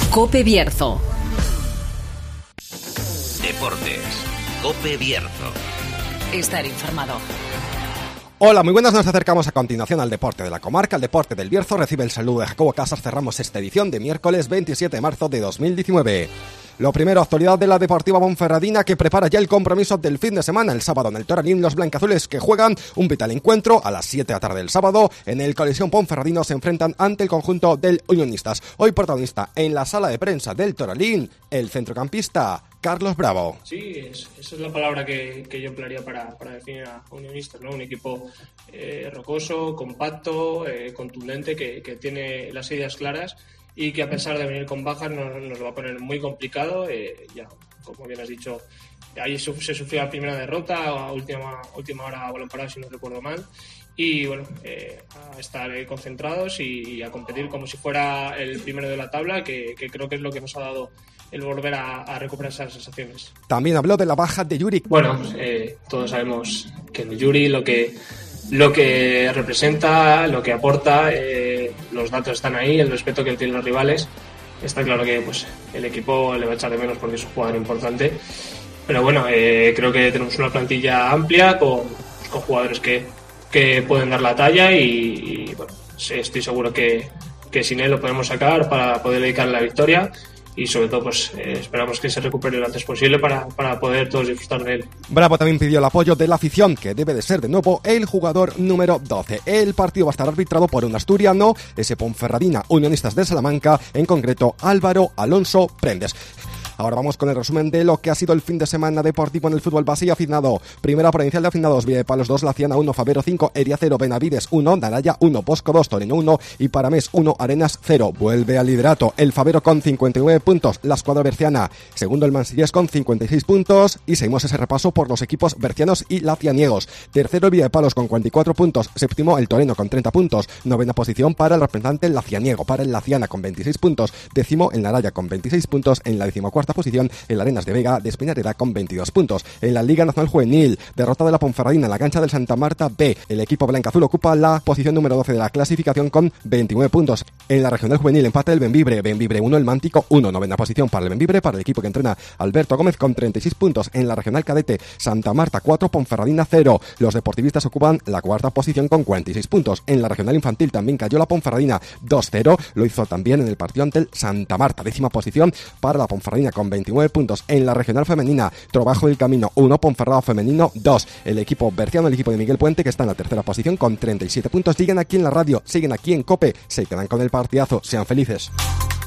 COPE Bierzo. Deportes. COPE Bierzo. Estar informado. Hola, muy buenas, nos acercamos a continuación al deporte de la comarca, el deporte del Bierzo. Recibe el saludo de Jacobo Casas, cerramos esta edición de miércoles 27 de marzo de 2019. Lo primero, actualidad de la Deportiva Ponferradina, que prepara ya el compromiso del fin de semana. El sábado en el Toralín, los blancazules que juegan un vital encuentro a las 7 de la tarde del sábado. En el Coliseum Ponferradino se enfrentan ante el conjunto del Unionistas. Hoy protagonista en la sala de prensa del Toralín, el centrocampista Carlos Bravo. Sí, esa es la palabra que yo emplearía para definir a Unionistas, ¿no? Un equipo rocoso, compacto, contundente, que tiene las ideas claras y que a pesar de venir con bajas nos va a poner muy complicado. Ya, como bien has dicho, ahí se sufrió la primera derrota, a última hora a balón parado, si no recuerdo mal. Y bueno, a estar concentrados y a competir como si fuera el primero de la tabla, que creo que es lo que nos ha dado el volver a recuperar esas sensaciones. También habló de la baja de Yuri. Bueno, todos sabemos que el Yuri lo que representa, lo que aporta, los datos están ahí, el respeto que tienen los rivales. Está claro que pues el equipo le va a echar de menos porque es un jugador importante. Pero bueno, creo que tenemos una plantilla amplia con jugadores que pueden dar la talla y bueno, estoy seguro que sin él lo podemos sacar para poder dedicarle la victoria. Y sobre todo pues esperamos que se recupere lo antes posible para poder todos disfrutar de él. Bravo también pidió el apoyo de la afición, que debe de ser de nuevo el jugador número 12. El partido va a estar arbitrado por un asturiano, ese Ponferradina Unionistas de Salamanca, en concreto Álvaro Alonso Prendes. Ahora vamos con el resumen de lo que ha sido el fin de semana deportivo en el fútbol base y aficionado. Primera provincial de afinados, Viedepalos 2, Laciana 1, Favero 5, Eria 0, Benavides 1, Naraya 1, Bosco 2, Toreno 1 y Paramés 1, Arenas 0. Vuelve al liderato el Favero con 59 puntos, la escuadra berciana. Segundo el Mansillés con 56 puntos y seguimos ese repaso por los equipos bercianos y lacianiegos. Tercero el Viedepalos con 44 puntos, séptimo el Toreno con 30 puntos, novena posición para el representante lacianiego, para el Laciana con 26 puntos, décimo el Naraya con 26 puntos, en la decimocuarta posición el Arenas de Vega de Espinareda con 22 puntos. En la Liga Nacional Juvenil, derrota de la Ponferradina en la cancha del Santa Marta B. El equipo blanca-azul ocupa la posición número 12 de la clasificación con 29 puntos. En la Regional Juvenil empate el Benvibre 1, el Mántico 1, novena posición para el Benvibre, para el equipo que entrena Alberto Gómez con 36 puntos. En la Regional Cadete, Santa Marta 4, Ponferradina 0. Los deportivistas ocupan la cuarta posición con 46 puntos. En la Regional Infantil también cayó la Ponferradina 2-0, lo hizo también en el partido ante el Santa Marta, décima posición para la Ponferradina con 29 puntos. En la Regional Femenina, Trabajo del Camino 1, Ponferrada Femenino 2. El equipo berciano, el equipo de Miguel Puente, que está en la tercera posición con 37 puntos. Siguen aquí en la radio, siguen aquí en COPE, se quedan con el partidazo, sean felices.